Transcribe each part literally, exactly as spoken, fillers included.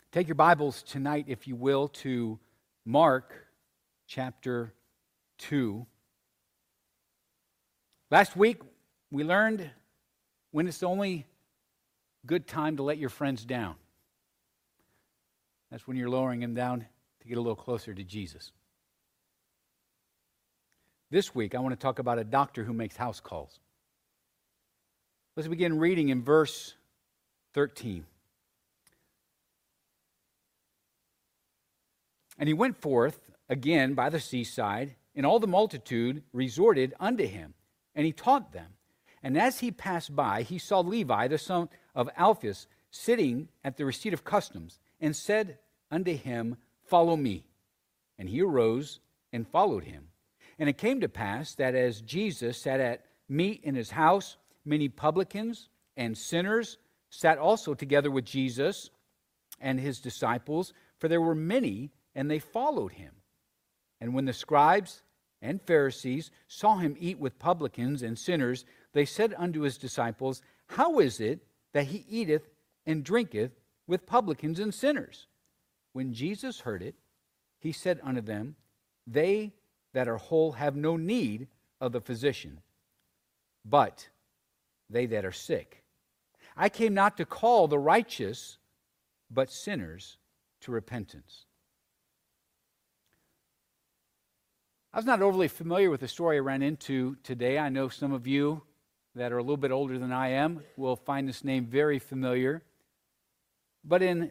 Take your Bibles tonight, if you will, to Mark chapter two. Last week, we learned when it's the only good time to let your friends down. That's when you're lowering them down to get a little closer to Jesus. This week, I want to talk about a doctor who makes house calls. Let's begin reading in verse thirteen. And he went forth again by the seaside, and all the multitude resorted unto him, and he taught them. And as he passed by, he saw Levi, the son of Alphaeus, sitting at the receipt of customs, and said unto him, Follow me. And he arose and followed him. And it came to pass that as Jesus sat at meat in his house, many publicans and sinners sat also together with Jesus and his disciples, for there were many, and they followed him. And when the scribes and Pharisees saw him eat with publicans and sinners, they said unto his disciples, How is it that he eateth and drinketh with publicans and sinners? When Jesus heard it, he said unto them, They that are whole have no need of the physician, but they that are sick. I came not to call the righteous, but sinners to repentance. I was not overly familiar with the story I ran into today. I know some of you that are a little bit older than I am will find this name very familiar. But in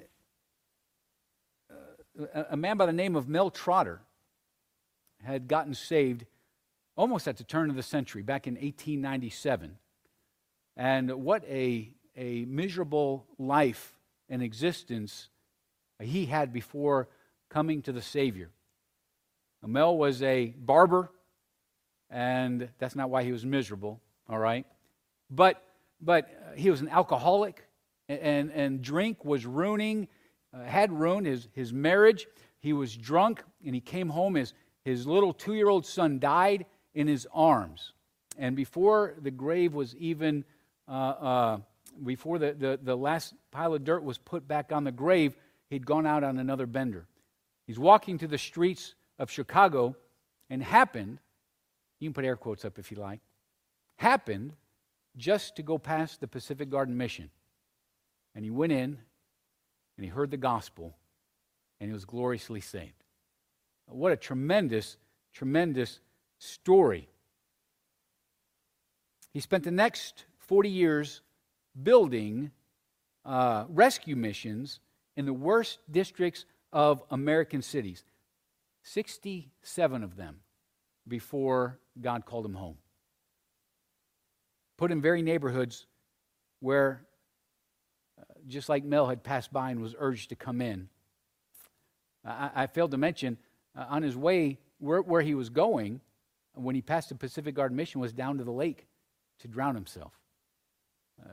uh, a man by the name of Mel Trotter had gotten saved almost at the turn of the century, back in eighteen ninety-seven. And what a, a miserable life and existence he had before coming to the Savior. Mel was a barber, and that's not why he was miserable, all right? But but he was an alcoholic, and, and drink was ruining, uh, had ruined his, his marriage. He was drunk, and he came home, his, his little two-year-old son died in his arms. And before the grave was even, uh, uh, before the, the, the last pile of dirt was put back on the grave, he'd gone out on another bender. He's walking to the streets of Chicago, and happened, you can put air quotes up if you like, happened just to go past the Pacific Garden Mission. And he went in, and he heard the gospel, and he was gloriously saved. What a tremendous, tremendous story. He spent the next forty years building uh, rescue missions in the worst districts of American cities. sixty-seven of them before God called him home. Put in very neighborhoods where, uh, just like Mel had passed by and was urged to come in. I, I failed to mention, uh, on his way where, where he was going, when he passed the Pacific Garden Mission, was down to the lake to drown himself. Uh,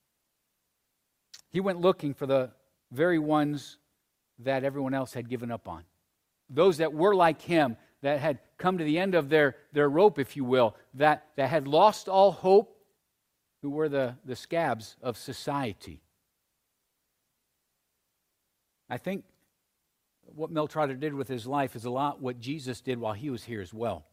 he went looking for the very ones that everyone else had given up on. Those that were like him, that had come to the end of their, their rope, if you will, that, that had lost all hope, who were the, the scabs of society. I think what Mel Trotter did with his life is a lot what Jesus did while he was here as well.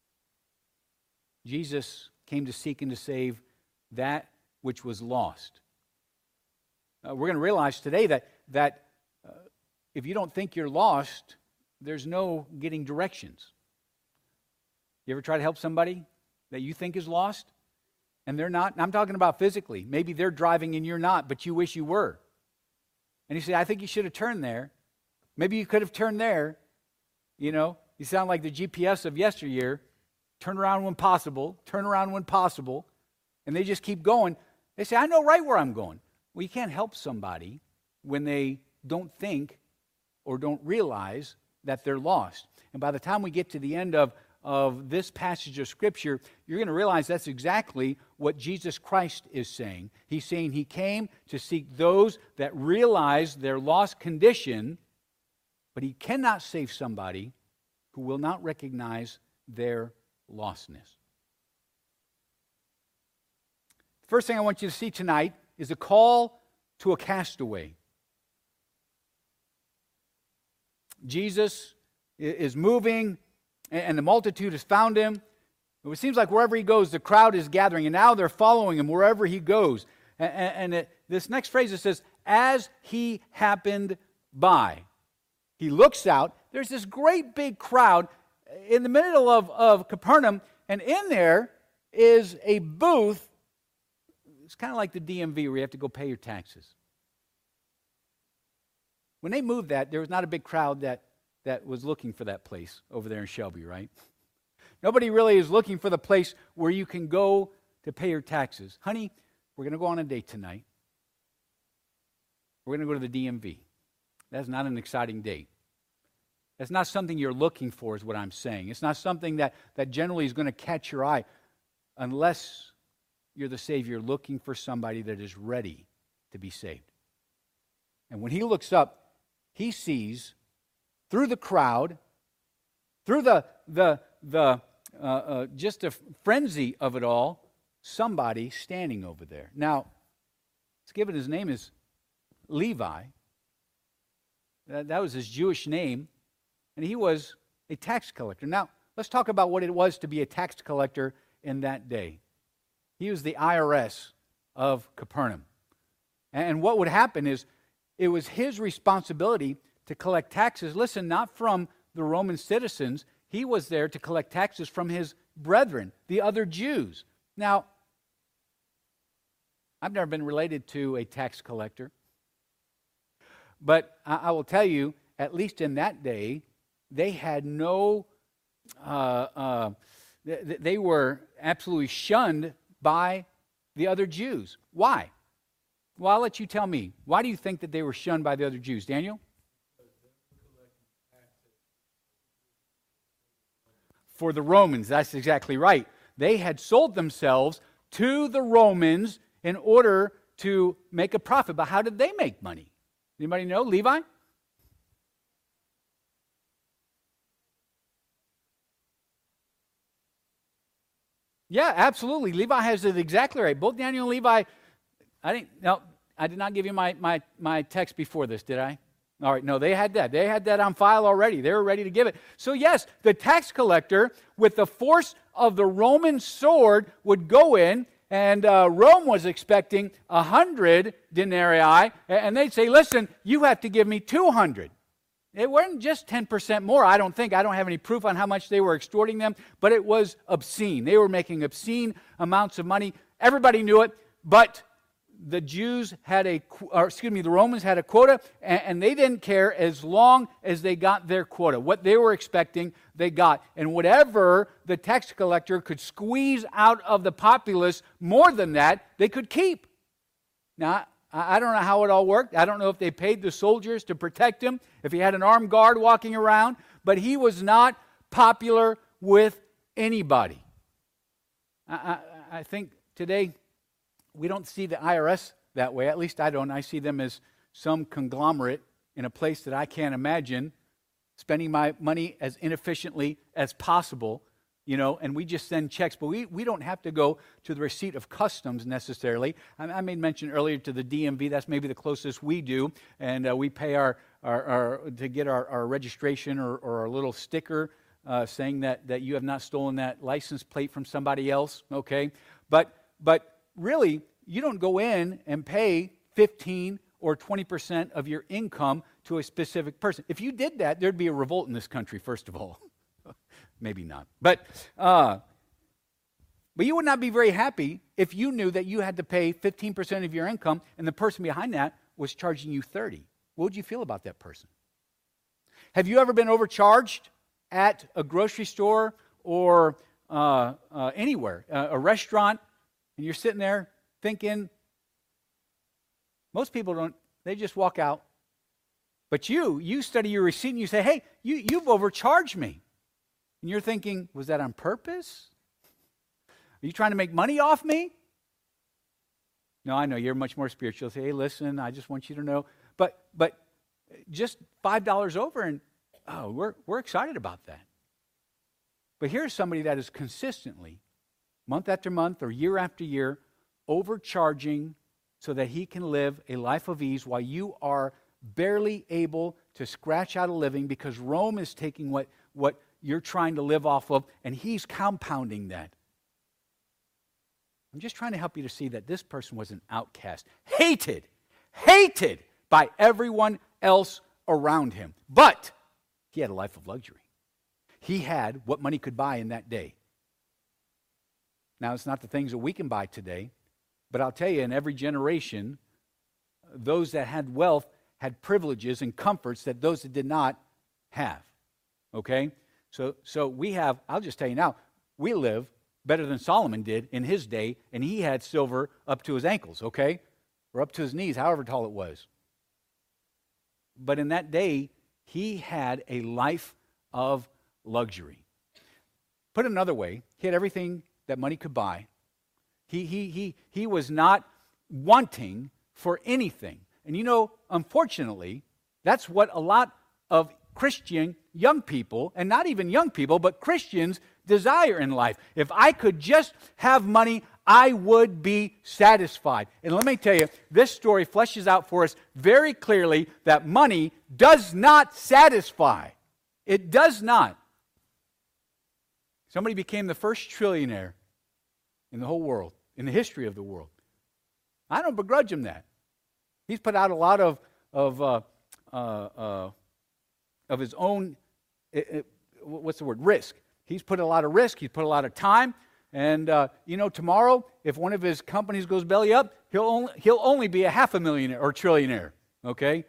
Jesus came to seek and to save that which was lost. Uh, we're going to realize today that, that uh, if you don't think you're lost, there's no getting directions. You ever try to help somebody that you think is lost and they're not? And I'm talking about physically. Maybe they're driving and you're not, but you wish you were. And you say, I think you should have turned there. Maybe you could have turned there. You know, you sound like the G P S of yesteryear. Turn around when possible. Turn around when possible. And they just keep going. They say, I know right where I'm going. Well, you can't help somebody when they don't think or don't realize that they're lost. And by the time we get to the end of, of this passage of Scripture, you're going to realize that's exactly what Jesus Christ is saying. He's saying he came to seek those that realize their lost condition, but he cannot save somebody who will not recognize their lostness. The first thing I want you to see tonight is a call to a castaway. Jesus is moving, and the multitude has found him. It seems like wherever he goes, the crowd is gathering, and now they're following him wherever he goes. And, and it, this next phrase, it says, as he happened by. He looks out. There's this great big crowd in the middle of, of Capernaum, and in there is a booth. It's kind of like the D M V where you have to go pay your taxes. When they moved that, there was not a big crowd that, that was looking for that place over there in Shelby, right? Nobody really is looking for the place where you can go to pay your taxes. Honey, we're going to go on a date tonight. We're going to go to the D M V. That's not an exciting date. That's not something you're looking for, is what I'm saying. It's not something that, that generally is going to catch your eye unless you're the Savior looking for somebody that is ready to be saved. And when he looks up, he sees through the crowd, through the the the uh, uh, just a frenzy of it all, somebody standing over there. Now, it's given his name is Levi. That, that was his Jewish name, and he was a tax collector. Now, let's talk about what it was to be a tax collector in that day. He was the I R S of Capernaum. And what would happen is it was his responsibility to collect taxes. Listen, not from the Roman citizens. He was there to collect taxes from his brethren, the other Jews. Now, I've never been related to a tax collector. But I, I will tell you, at least in that day, they had no, uh, uh, th- they were absolutely shunned by the other Jews. Why? Well, I'll let you tell me. Why do you think that they were shunned by the other Jews? Daniel? For the Romans, that's exactly right. They had sold themselves to the Romans in order to make a profit. But how did they make money? Anybody know? Levi? Yeah, absolutely. Levi has it exactly right. Both Daniel and Levi, I didn't, no, I did not give you my, my, my text before this, did I? All right, no, they had that. They had that on file already. They were ready to give it. So yes, the tax collector, with the force of the Roman sword, would go in, and uh, Rome was expecting a hundred denarii, and they'd say, listen, you have to give me two hundred. It wasn't just ten percent more, I don't think. I don't have any proof on how much they were extorting them, but it was obscene. They were making obscene amounts of money. Everybody knew it, but the Jews had a, or excuse me, the Romans had a quota, and, and they didn't care as long as they got their quota. What they were expecting, they got. And whatever the tax collector could squeeze out of the populace more than that, they could keep. Now, I, I don't know how it all worked. I don't know if they paid the soldiers to protect him, if he had an armed guard walking around, but he was not popular with anybody. I, I, I think today, we don't see the I R S that way. At least I don't. I see them as some conglomerate in a place that I can't imagine, spending my money as inefficiently as possible, you know, and we just send checks. But we, we don't have to go to the receipt of customs necessarily. I, I made mention earlier to the D M V. That's maybe the closest we do. And uh, we pay our, our, our to get our, our registration or, or our little sticker uh, saying that, that you have not stolen that license plate from somebody else, okay? But but really, you don't go in and pay fifteen or twenty percent of your income to a specific person. If you did that, there'd be a revolt in this country, first of all. Maybe not. But uh, but you would not be very happy if you knew that you had to pay fifteen percent of your income and the person behind that was charging you thirty. What would you feel about that person? Have you ever been overcharged at a grocery store or uh, uh, anywhere, uh, a restaurant? And you're sitting there thinking, most people don't, they just walk out. But you, you study your receipt and you say, hey, you, you've overcharged me. And you're thinking, was that on purpose? Are you trying to make money off me? No, I know, you're much more spiritual. You'll say, hey, listen, I just want you to know. But but just five dollars over and, oh, we're we're excited about that. But here's somebody that is consistently, month after month or year after year, overcharging so that he can live a life of ease while you are barely able to scratch out a living because Rome is taking what, what you're trying to live off of, and he's compounding that. I'm just trying to help you to see that this person was an outcast, hated, hated by everyone else around him. But he had a life of luxury. He had what money could buy in that day. Now, it's not the things that we can buy today, but I'll tell you, in every generation, those that had wealth had privileges and comforts that those that did not have. Okay? So, so we have, I'll just tell you now, we live better than Solomon did in his day, and he had silver up to his ankles, okay? Or up to his knees, however tall it was. But in that day, he had a life of luxury. Put it another way, he had everything that money could buy. He, he, he, he was not wanting for anything. And you know, unfortunately, that's what a lot of Christian young people, and not even young people, but Christians desire in life. If I could just have money, I would be satisfied. And let me tell you, this story fleshes out for us very clearly that money does not satisfy. It does not. Somebody became the first trillionaire in the whole world, in the history of the world. I don't begrudge him that. He's put out a lot of of uh, uh, uh, of his own, uh, uh, what's the word, risk. He's put a lot of risk. He's put a lot of time. And, uh, you know, tomorrow, if one of his companies goes belly up, he'll only, he'll only be a half a millionaire or trillionaire, okay?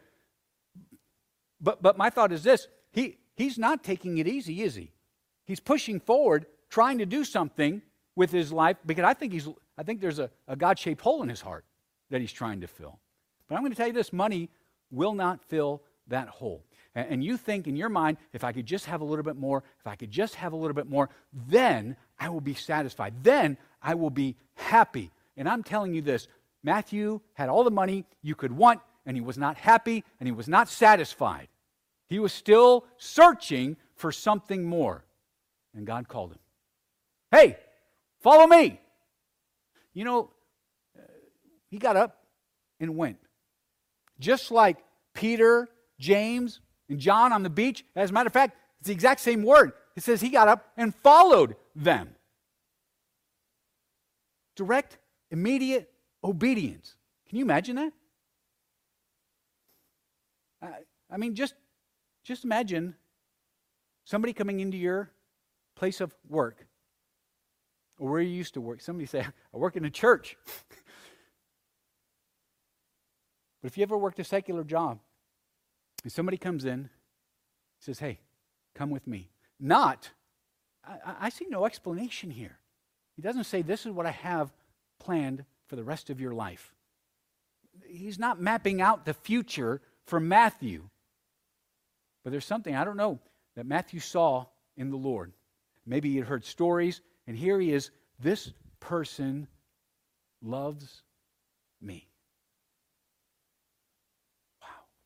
But but my thought is this. He He's not taking it easy, is he? He's pushing forward, trying to do something with his life, because I think he's I think there's a, a God-shaped hole in his heart that he's trying to fill. But I'm going to tell you this, money will not fill that hole. And, and you think in your mind, if I could just have a little bit more, if I could just have a little bit more, then I will be satisfied. Then I will be happy. And I'm telling you this, Matthew had all the money you could want, and he was not happy, and he was not satisfied. He was still searching for something more. And God called him. Hey, follow me. You know, he got up and went. Just like Peter, James, and John on the beach. As a matter of fact, it's the exact same word. It says he got up and followed them. Direct, immediate obedience. Can you imagine that? I, I mean, just, just imagine somebody coming into your place of work, or where you used to work. Somebody say, I work in a church. But if you ever worked a secular job, and somebody comes in, says, hey, come with me. Not, I, I see no explanation here. He doesn't say, this is what I have planned for the rest of your life. He's not mapping out the future for Matthew. But there's something, I don't know, that Matthew saw in the Lord. Maybe he had heard stories, and here he is, this person loves me. Wow.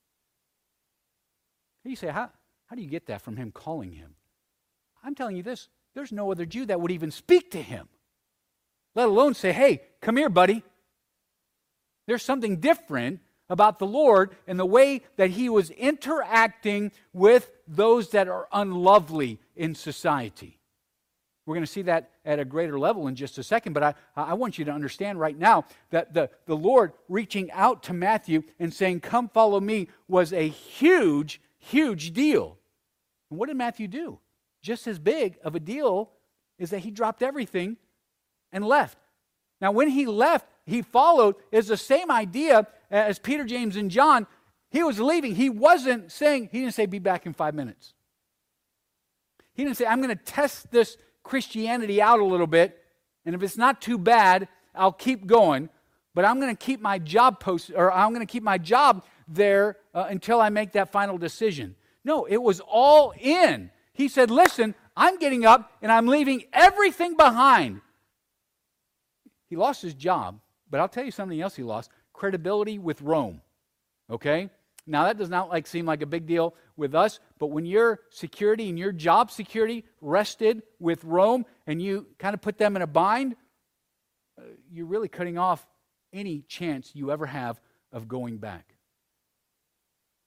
You say, how, how do you get that from him calling him? I'm telling you this, there's no other Jew that would even speak to him, let alone say, hey, come here, buddy. There's something different about the Lord and the way that he was interacting with those that are unlovely in society. We're going to see that at a greater level in just a second, but I, I want you to understand right now that the, the Lord reaching out to Matthew and saying, come follow me, was a huge, huge deal. And what did Matthew do? Just as big of a deal is that he dropped everything and left. Now, when he left, he followed is the same idea as Peter, James, and John. He was leaving. He wasn't saying, he didn't say, be back in five minutes. He didn't say, I'm going to test this Christianity out a little bit, and if it's not too bad, I'll keep going, but I'm going to keep my job post, or I'm going to keep my job there uh, until I make that final decision. No, it was all in. He said, listen, I'm getting up and I'm leaving everything behind. He lost his job, but I'll tell you something else he lost, credibility with Rome, okay? Now, that does not like seem like a big deal with us, but when your security and your job security rested with Rome and you kind of put them in a bind, uh, you're really cutting off any chance you ever have of going back.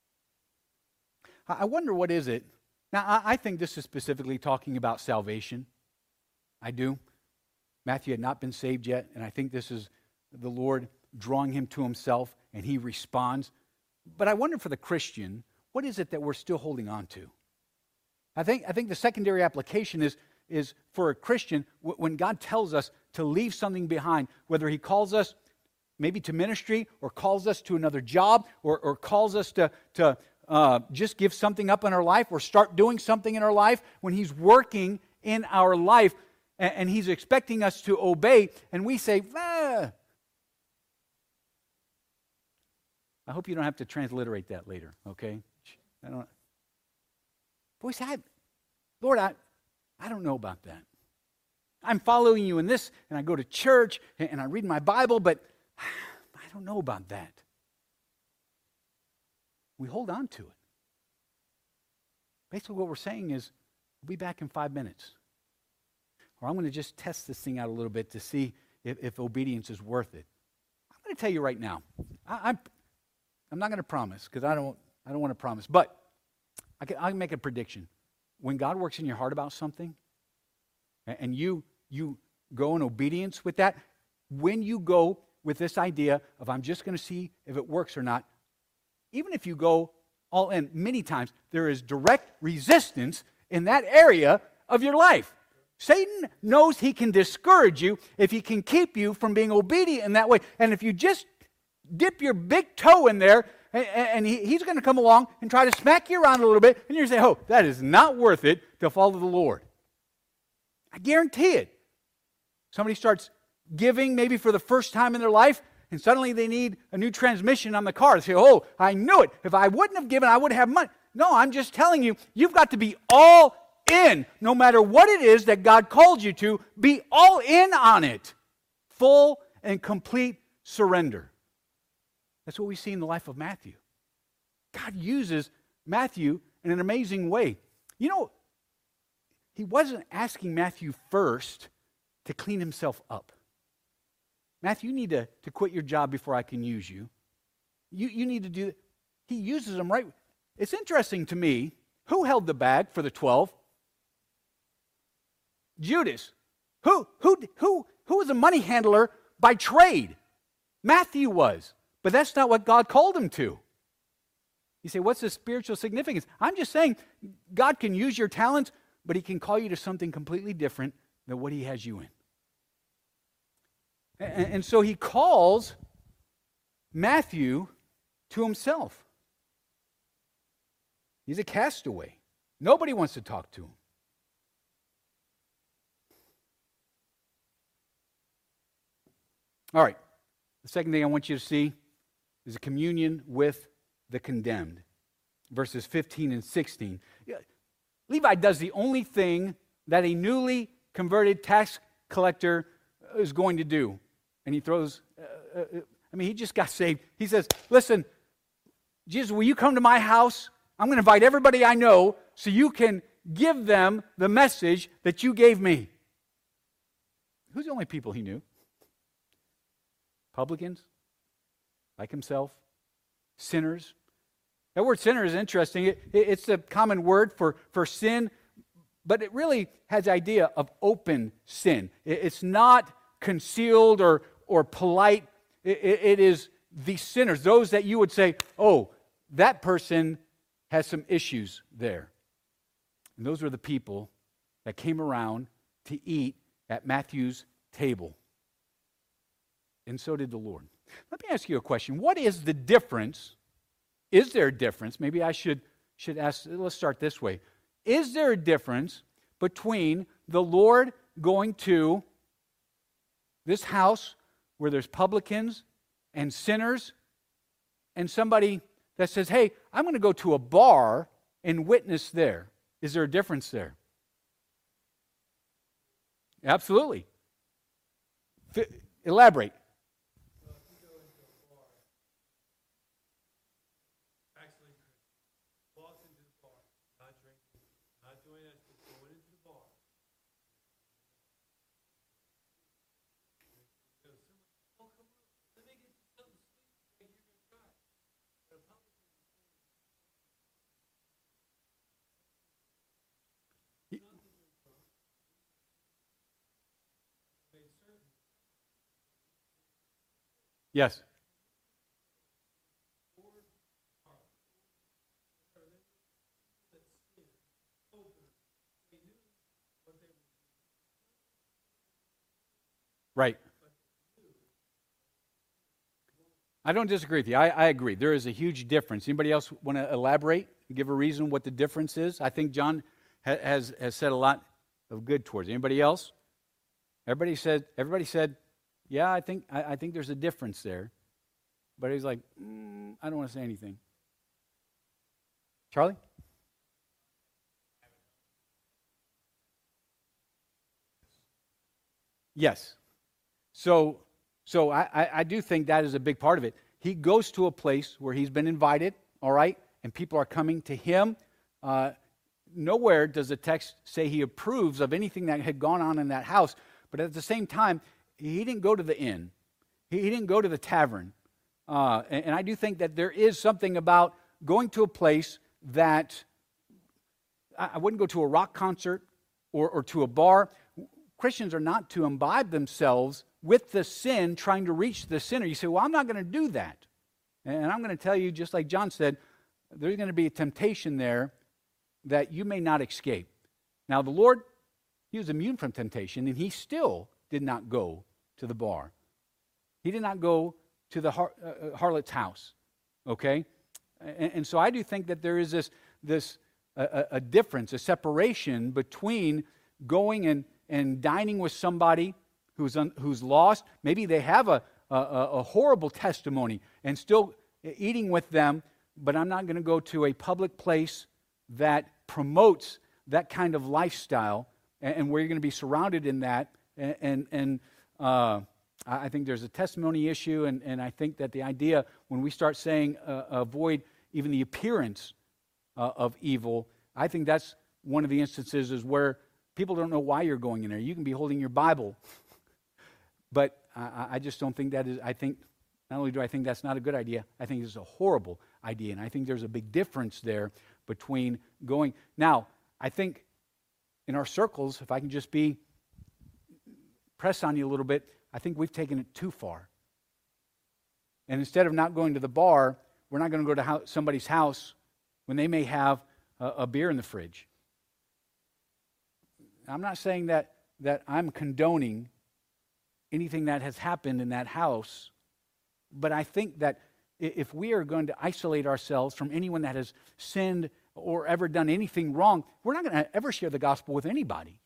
I I wonder what is it. Now, I, I think this is specifically talking about salvation. I do. Matthew had not been saved yet, and I think this is the Lord drawing him to himself, and he responds. But I wonder for the Christian, what is it that we're still holding on to? I think, I think the secondary application is, is for a Christian, w- when God tells us to leave something behind, whether he calls us maybe to ministry or calls us to another job or, or calls us to, to uh, just give something up in our life or start doing something in our life, when he's working in our life and, and he's expecting us to obey, and we say, ah. I hope you don't have to transliterate that later, okay? I don't. Boys, I, Lord, I, I don't know about that. I'm following you in this, and I go to church, and, and I read my Bible, but I don't know about that. We hold on to it. Basically, what we're saying is, we'll be back in five minutes. Or I'm going to just test this thing out a little bit to see if, if obedience is worth it. I'm going to tell you right now, I, I'm, I'm not going to promise, because I don't, I don't want to promise, but I can, I can make a prediction. When God works in your heart about something, and you, you go in obedience with that, when you go with this idea of I'm just going to see if it works or not, even if you go all in many times, there is direct resistance in that area of your life. Satan knows he can discourage you if he can keep you from being obedient in that way. And if you just dip your big toe in there, and, and he, he's going to come along and try to smack you around a little bit, and you're going to say, oh, that is not worth it to follow the Lord. I guarantee it. Somebody starts giving maybe for the first time in their life, and suddenly they need a new transmission on the car. They say, oh, I knew it. If I wouldn't have given, I would have money. No, I'm just telling you, you've got to be all in. No matter what it is that God called you to, be all in on it. Full and complete surrender. That's what we see in the life of Matthew. God uses Matthew in an amazing way. You know, he wasn't asking Matthew first to clean himself up. Matthew, you need to, to quit your job before I can use you. You, you need to do that. He uses them right. It's interesting to me, who held the bag for the twelve? Judas. Who, who, who, who was a money handler by trade? Matthew was. But that's not what God called him to. You say, what's the spiritual significance? I'm just saying, God can use your talents, but he can call you to something completely different than what he has you in. And, and so he calls Matthew to himself. He's a castaway. Nobody wants to talk to him. All right. The second thing I want you to see is a communion with the condemned. Verses fifteen and sixteen. Levi does the only thing that a newly converted tax collector is going to do. And he throws, uh, uh, I mean, he just got saved. He says, listen, Jesus, will you come to my house? I'm going to invite everybody I know so you can give them the message that you gave me. Who's the only people he knew? Publicans, like himself, sinners. That word sinner is interesting. It, it, it's a common word for, for sin, but it really has the idea of open sin. It, it's not concealed or, or polite. It, it, it is the sinners, those that you would say, oh, that person has some issues there. And those were the people that came around to eat at Matthew's table. And so did the Lord. Let me ask you a question. What is the difference? Is there a difference? Maybe I should, should ask, let's start this way. Is there a difference between the Lord going to this house where there's publicans and sinners and somebody that says, hey, I'm going to go to a bar and witness there? Is there a difference there? Absolutely. F- elaborate. Yes. Right. I don't disagree with you. I, I agree. There is a huge difference. Anybody else want to elaborate, give a reason what the difference is? I think John ha- has has said a lot of good towards it. Anybody else? Everybody said. Everybody said, yeah. I think I, I think there's a difference there. But he's like, mm, I don't want to say anything. Charlie? Yes. So, so I, I, I do think that is a big part of it. He goes to a place where he's been invited, all right, and people are coming to him. Uh, nowhere does the text say he approves of anything that had gone on in that house, but at the same time, he didn't go to the inn. He, he didn't go to the tavern. Uh, and, and I do think that there is something about going to a place that I, I wouldn't go to a rock concert or, or to a bar. Christians are not to imbibe themselves with the sin, trying to reach the sinner. You say, well, I'm not going to do that. And I'm going to tell you, just like John said, there's going to be a temptation there that you may not escape. Now, the Lord, he was immune from temptation, and he still did not go to the bar. He did not go to the har- uh, harlot's house, okay? And, and so I do think that there is this, this uh, a difference, a separation between going and, and dining with somebody who's un, who's lost. Maybe they have a, a, a horrible testimony and still eating with them, but I'm not going to go to a public place that promotes that kind of lifestyle and, and where you're going to be surrounded in that. And, and, and uh, I think there's a testimony issue, and, and I think that the idea, when we start saying uh, avoid even the appearance uh, of evil, I think that's one of the instances is where people don't know why you're going in there. You can be holding your Bible, but I, I just don't think that is, I think, not only do I think that's not a good idea, I think it's a horrible idea, and I think there's a big difference there between going. Now, I think in our circles, if I can just be, press on you a little bit, I think we've taken it too far. And instead of not going to the bar, we're not going to go to ho- somebody's house when they may have a, a beer in the fridge. I'm not saying that, that I'm condoning anything that has happened in that house, but I think that if we are going to isolate ourselves from anyone that has sinned or ever done anything wrong, we're not going to ever share the gospel with anybody.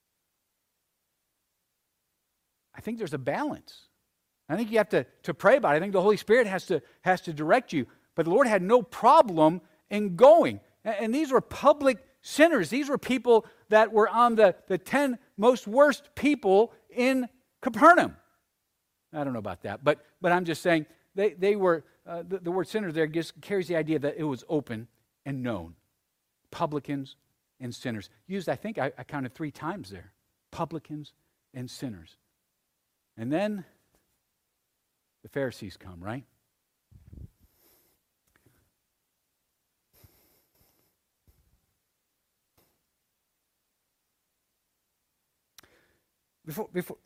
I think there's a balance. I think you have to, to pray about it. I think the Holy Spirit has to, has to direct you. But the Lord had no problem in going. And, and these were public sinners. These were people that were on the, the ten most worst people in Capernaum. I don't know about that, but but I'm just saying they, they were, uh, the, the word sinners there just carries the idea that it was open and known. Publicans and sinners. Used, I think, I, I counted three times there. Publicans and sinners. And then the Pharisees come, right? Before, before,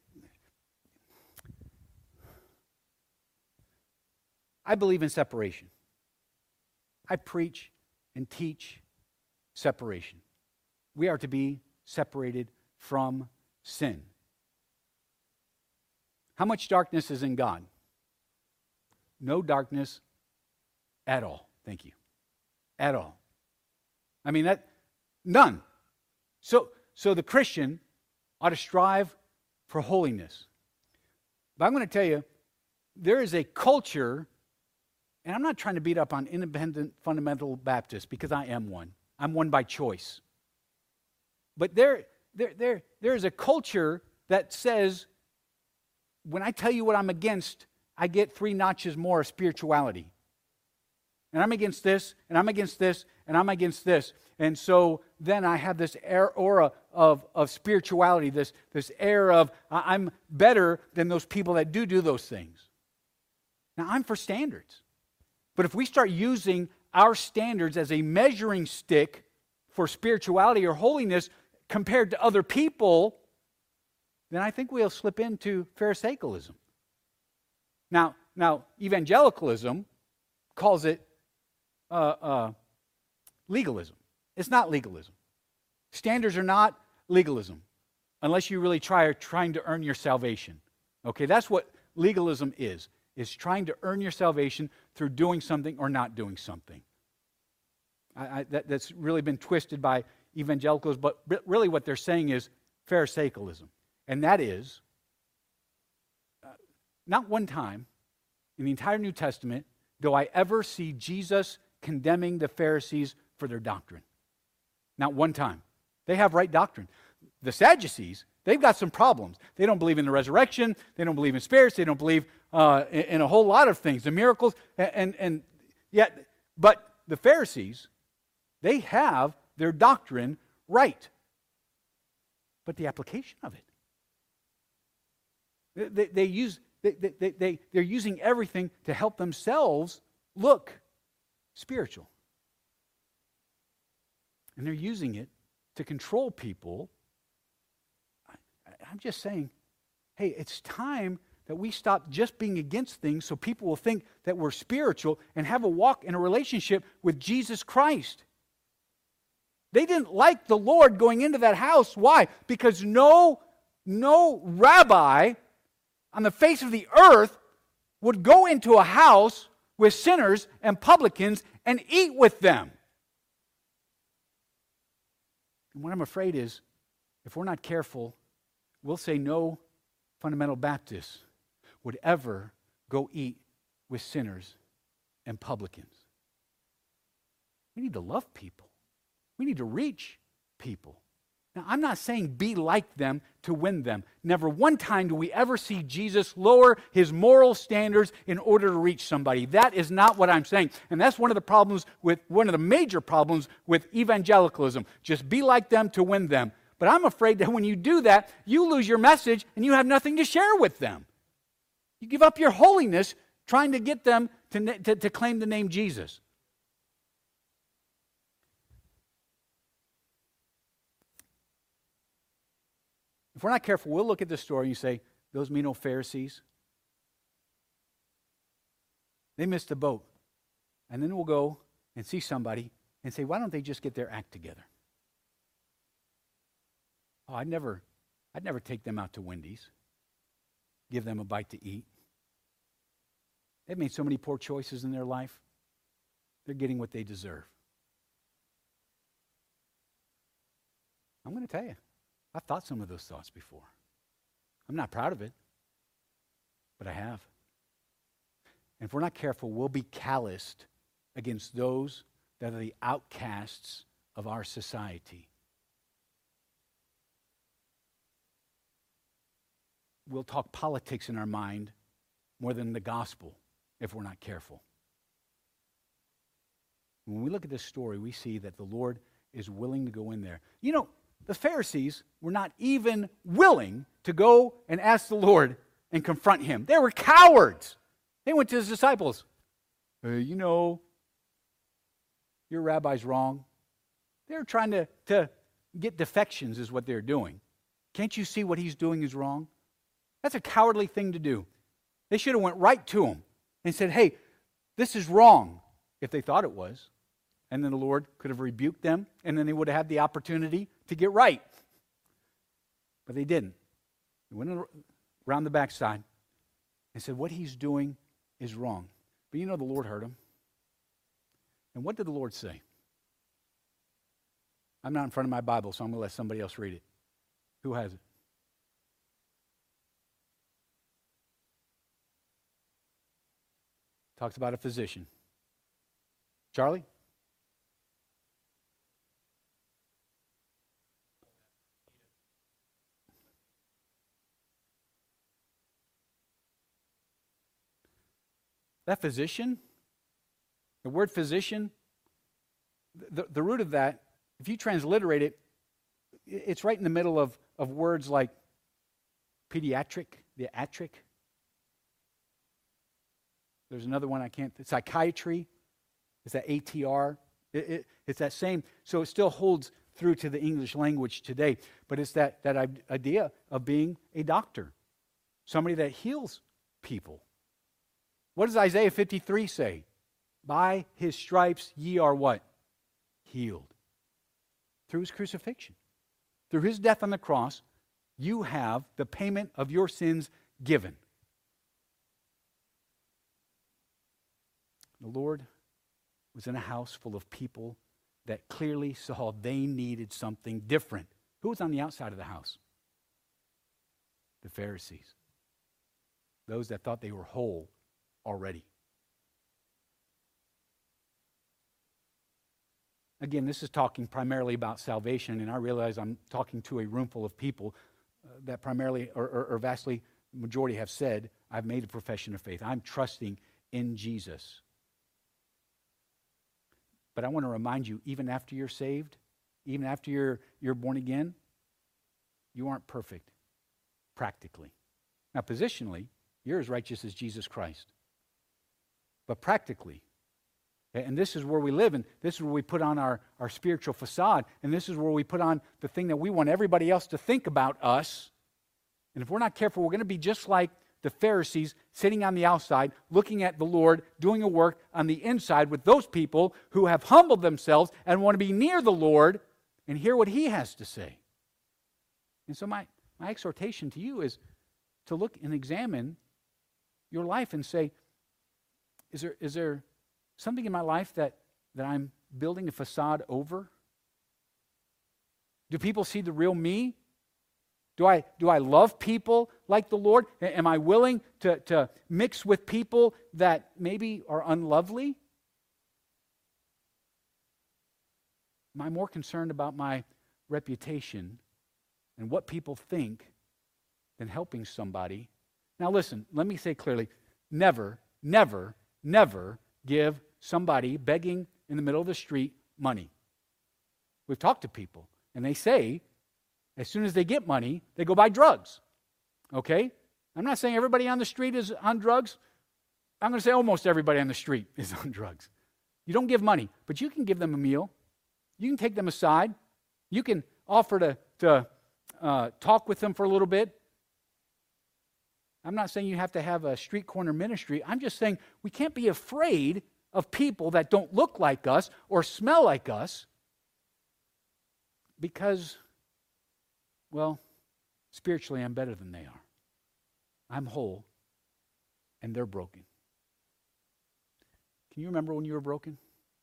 I believe in separation. I preach and teach separation. We are to be separated from sin. How much darkness is in God? No darkness at all. Thank you. At all. I mean, that, none. So, so the Christian ought to strive for holiness. But I'm going to tell you, there is a culture, and I'm not trying to beat up on independent fundamental Baptists because I am one. I'm one by choice. But there, there, there, there is a culture that says, when I tell you what I'm against, I get three notches more of spirituality. And I'm against this, and I'm against this, and I'm against this. And so then I have this air, aura of, of spirituality, this, this air of I'm better than those people that do do those things. Now, I'm for standards. But if we start using our standards as a measuring stick for spirituality or holiness compared to other people, then I think we'll slip into Pharisaicalism. Now, Now, evangelicalism calls it uh, uh, legalism. It's not legalism. Standards are not legalism, unless you really try are trying to earn your salvation. Okay, that's what legalism is, is trying to earn your salvation through doing something or not doing something. I, I, that, that's really been twisted by evangelicals, but really what they're saying is Pharisaicalism. And that is, uh, not one time in the entire New Testament do I ever see Jesus condemning the Pharisees for their doctrine. Not one time. They have right doctrine. The Sadducees, they've got some problems. They don't believe in the resurrection. They don't believe in spirits. They don't believe uh, in, in a whole lot of things, the miracles. And, and, and yet, but the Pharisees, they have their doctrine right. But the application of it, they, they use, they, they, they, they're using everything to help themselves look spiritual. And they're using it to control people. I, I'm just saying, hey, it's time that we stop just being against things so people will think that we're spiritual and have a walk in a relationship with Jesus Christ. They didn't like the Lord going into that house. Why? Because no, no rabbi on the face of the earth would go into a house with sinners and publicans and eat with them. And what I'm afraid is, if we're not careful, we'll say no fundamental Baptist would ever go eat with sinners and publicans. We need to love people. We need to reach people. Now, I'm not saying be like them to win them. Never one time do we ever see Jesus lower his moral standards in order to reach somebody. That is not what I'm saying. And that's one of the problems with, one of the major problems with evangelicalism. Just be like them to win them. But I'm afraid that when you do that, you lose your message and you have nothing to share with them. You give up your holiness trying to get them to, to, to claim the name Jesus. If we're not careful, we'll look at this story and you say, those mean old Pharisees, they missed the boat. And then we'll go and see somebody and say, why don't they just get their act together? Oh, I'd never, I'd never take them out to Wendy's, give them a bite to eat. They've made so many poor choices in their life. They're getting what they deserve. I'm going to tell you, I've thought some of those thoughts before. I'm not proud of it, but I have. And if we're not careful, we'll be calloused against those that are the outcasts of our society. We'll talk politics in our mind more than the gospel if we're not careful. When we look at this story, we see that the Lord is willing to go in there. You know, the Pharisees were not even willing to go and ask the Lord and confront him. They were cowards. They went to his disciples. Hey, you know, your rabbi's wrong. They're trying to, to get defections is what they're doing. Can't you see what he's doing is wrong? That's a cowardly thing to do. They should have went right to him and said, hey, this is wrong, if they thought it was. And then the Lord could have rebuked them, and then they would have had the opportunity to get right. But they didn't. They went around the backside and said, what he's doing is wrong. But you know the Lord heard him. And what did the Lord say? I'm not in front of my Bible, so I'm going to let somebody else read it. Who has it? Talks about a physician. Charlie? That physician, the word physician, the, the root of that, if you transliterate it, it's right in the middle of, of words like pediatric, the atric. There's another one I can't, psychiatry, it's that A T R. It, it, it's that same, so it still holds through to the English language today, but it's that, that idea of being a doctor, somebody that heals people. What does Isaiah fifty-three say? By his stripes ye are what? Healed. Through his crucifixion. Through his death on the cross, you have the payment of your sins given. The Lord was in a house full of people that clearly saw they needed something different. Who was on the outside of the house? The Pharisees. Those that thought they were whole already. Again, this is talking primarily about salvation, and I realize I'm talking to a room full of people uh, that primarily or, or, or vastly majority have said, I've made a profession of faith. I'm trusting in Jesus. But I want to remind you, even after you're saved, even after you're, you're born again, you aren't perfect, practically. Now, positionally, you're as righteous as Jesus Christ. But practically, and this is where we live, and this is where we put on our, our spiritual facade, and this is where we put on the thing that we want everybody else to think about us. And if we're not careful, we're going to be just like the Pharisees sitting on the outside, looking at the Lord, doing a work on the inside with those people who have humbled themselves and want to be near the Lord and hear what he has to say. And so my, my exhortation to you is to look and examine your life and say, is there, is there something in my life that, that I'm building a facade over? Do people see the real me? Do I, do I love people like the Lord? Am I willing to, to mix with people that maybe are unlovely? Am I more concerned about my reputation and what people think than helping somebody? Now listen, let me say clearly, never, never, never give somebody begging in the middle of the street money. We've talked to people, and they say, as soon as they get money, they go buy drugs. Okay? I'm not saying everybody on the street is on drugs. I'm going to say almost everybody on the street is on drugs. You don't give money, but you can give them a meal. You can take them aside. You can offer to, to uh, talk with them for a little bit. I'm not saying you have to have a street corner ministry. I'm just saying we can't be afraid of people that don't look like us or smell like us because, well, spiritually I'm better than they are. I'm whole and they're broken. Can you remember when you were broken?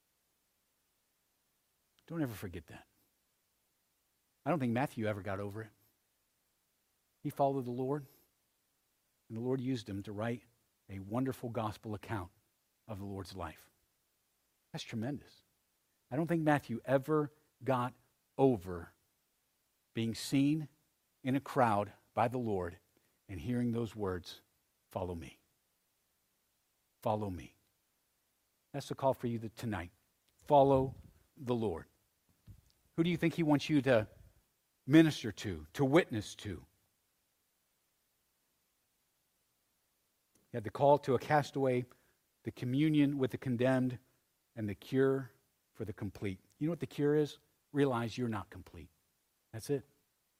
Don't ever forget that. I don't think Matthew ever got over it. He followed the Lord, and the Lord used him to write a wonderful gospel account of the Lord's life. That's tremendous. I don't think Matthew ever got over being seen in a crowd by the Lord and hearing those words, follow me. Follow me. That's the call for you tonight. Follow the Lord. Who do you think he wants you to minister to, to witness to? He had the call to a castaway, the communion with the condemned, and the cure for the complete. You know what the cure is? Realize you're not complete. That's it.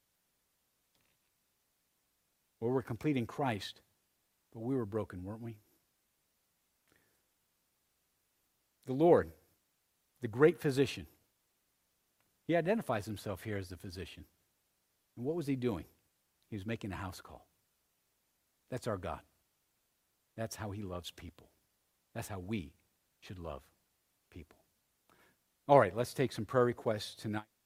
Well, we're complete in Christ, but we were broken, weren't we? The Lord, the great physician, he identifies himself here as the physician. And what was he doing? He was making a house call. That's our God. That's how he loves people. That's how we should love people. All right, let's take some prayer requests tonight.